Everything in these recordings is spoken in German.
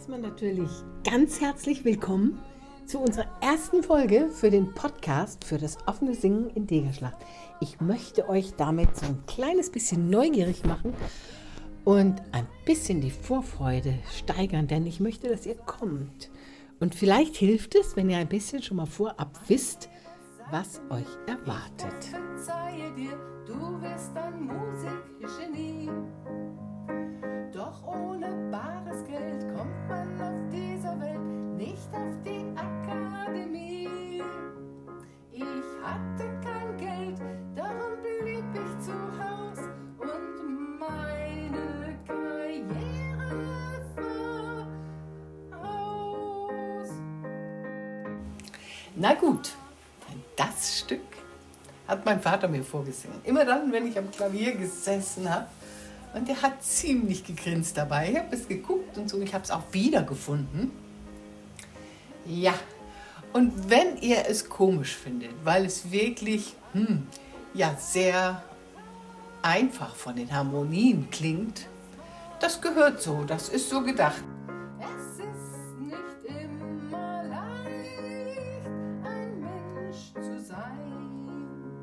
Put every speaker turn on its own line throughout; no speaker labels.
erstmal natürlich ganz herzlich willkommen zu unserer ersten Folge für den Podcast für das offene Singen in Degerschlacht. Ich möchte euch damit so ein kleines bisschen neugierig machen und ein bisschen die Vorfreude steigern, denn ich möchte, dass ihr kommt. Und vielleicht hilft es, wenn ihr ein bisschen schon mal vorab wisst, was euch erwartet.
Verzeihe dir, du bist ein Musikgenie. Doch ohne bares Geld kommt man auf dieser Welt nicht auf die Akademie. Ich hatte kein Geld, darum blieb ich zu Haus und meine Karriere war aus.
Na gut, das Stück hat mein Vater mir vorgesungen. Immer dann, wenn ich am Klavier gesessen habe. Und der hat ziemlich gegrinst dabei. Ich habe es geguckt und so. Ich habe es auch wiedergefunden. Ja, und wenn ihr es komisch findet, weil es wirklich sehr einfach von den Harmonien klingt, das gehört so, das ist so gedacht.
Es ist nicht immer leicht, ein Mensch zu sein.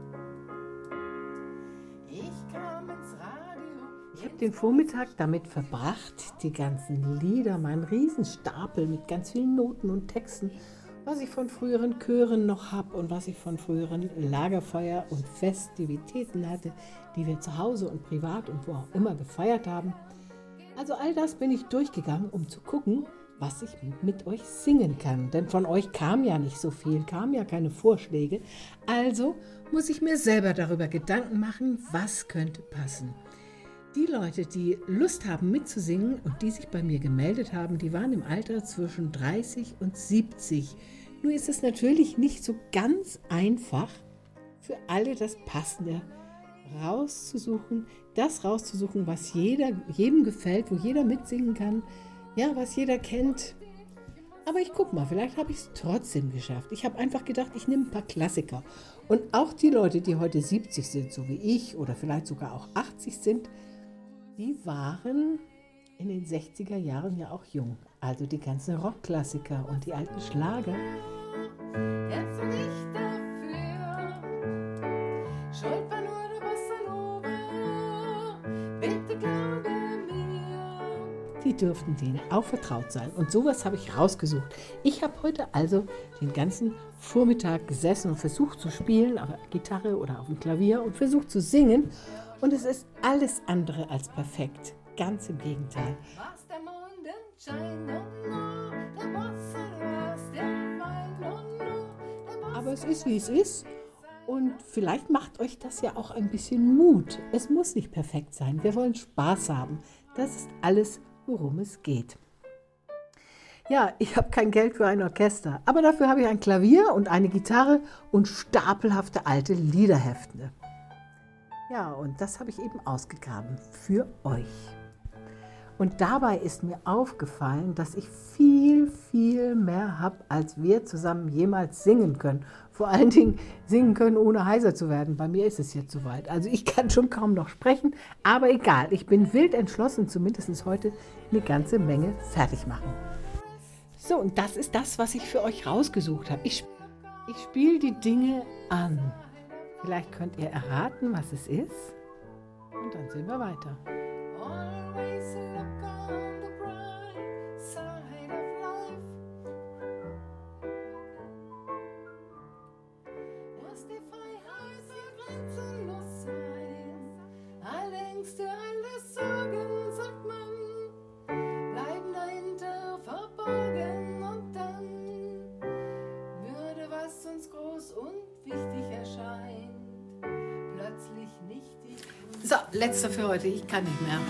Ich kam ins Radio.
Ich habe den Vormittag damit verbracht, die ganzen Lieder, meinen Riesenstapel mit ganz vielen Noten und Texten, was ich von früheren Chören noch habe und was ich von früheren Lagerfeuer- und Festivitäten hatte, die wir zu Hause und privat und wo auch immer gefeiert haben. Also all das bin ich durchgegangen, um zu gucken, was ich mit euch singen kann. Denn von euch kam ja nicht so viel, kamen ja keine Vorschläge. Also muss ich mir selber darüber Gedanken machen, was könnte passen. Die Leute, die Lust haben mitzusingen und die sich bei mir gemeldet haben, die waren im Alter zwischen 30 und 70. Nur ist es natürlich nicht so ganz einfach, für alle das Passende rauszusuchen, was jedem gefällt, wo jeder mitsingen kann, ja, was jeder kennt. Aber ich guck mal, vielleicht habe ich es trotzdem geschafft. Ich habe einfach gedacht, ich nehme ein paar Klassiker. Und auch die Leute, die heute 70 sind, so wie ich, oder vielleicht sogar auch 80 sind, die waren in den 60er Jahren ja auch jung. Also die ganzen Rockklassiker und die alten Schlager.
Jetzt nicht dafür, schuld war nur der Bossa Nova, bitte glaube mir.
Die dürften denen auch vertraut sein. Und sowas habe ich rausgesucht. Ich habe heute also den ganzen Vormittag gesessen und versucht zu spielen, auf der Gitarre oder auf dem Klavier und versucht zu singen. Und es ist alles andere als perfekt. Ganz im Gegenteil.
Was der Mondenschein, no, no, der Bossa, was der Wein, no, no, der Bossa.
Aber es ist, wie es ist. Und vielleicht macht euch das ja auch ein bisschen Mut. Es muss nicht perfekt sein. Wir wollen Spaß haben. Das ist alles, worum es geht. Ja, ich habe kein Geld für ein Orchester, aber dafür habe ich ein Klavier und eine Gitarre und stapelhafte alte Liederhefte. Ja, und das habe ich eben ausgegraben für euch. Und dabei ist mir aufgefallen, dass ich viel, viel mehr habe, als wir zusammen jemals singen können. Vor allen Dingen singen können, ohne heiser zu werden. Bei mir ist es jetzt soweit. Also ich kann schon kaum noch sprechen, aber egal. Ich bin wild entschlossen, zumindest heute eine ganze Menge fertig machen. So, und das ist das, was ich für euch rausgesucht habe. Ich spiele die Dinge an. Vielleicht könnt ihr erraten, was es ist. Und dann sehen wir weiter.
Always look on the bright side of life. Lass die Freiheit so grenzenlos sein. Alle Ängste, alle Sorgen, sagt man, bleiben dahinter verborgen. Und dann würde, was uns groß und wichtig erscheint, plötzlich nicht die.
So, letzter für heute, ich kann nicht mehr.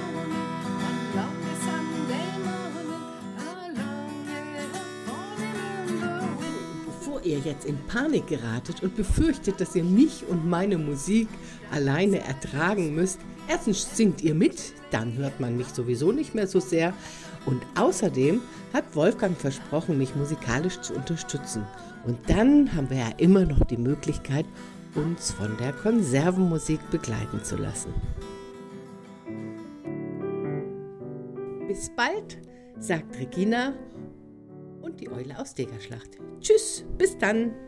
Bevor ihr jetzt in Panik geratet und befürchtet, dass ihr mich und meine Musik alleine ertragen müsst, erstens singt ihr mit, dann hört man mich sowieso nicht mehr so sehr. Und außerdem hat Wolfgang versprochen, mich musikalisch zu unterstützen. Und dann haben wir ja immer noch die Möglichkeit, uns von der Konservenmusik begleiten zu lassen. Bis bald,
sagt Regina und die Eule aus Degerschlacht. Tschüss, bis dann!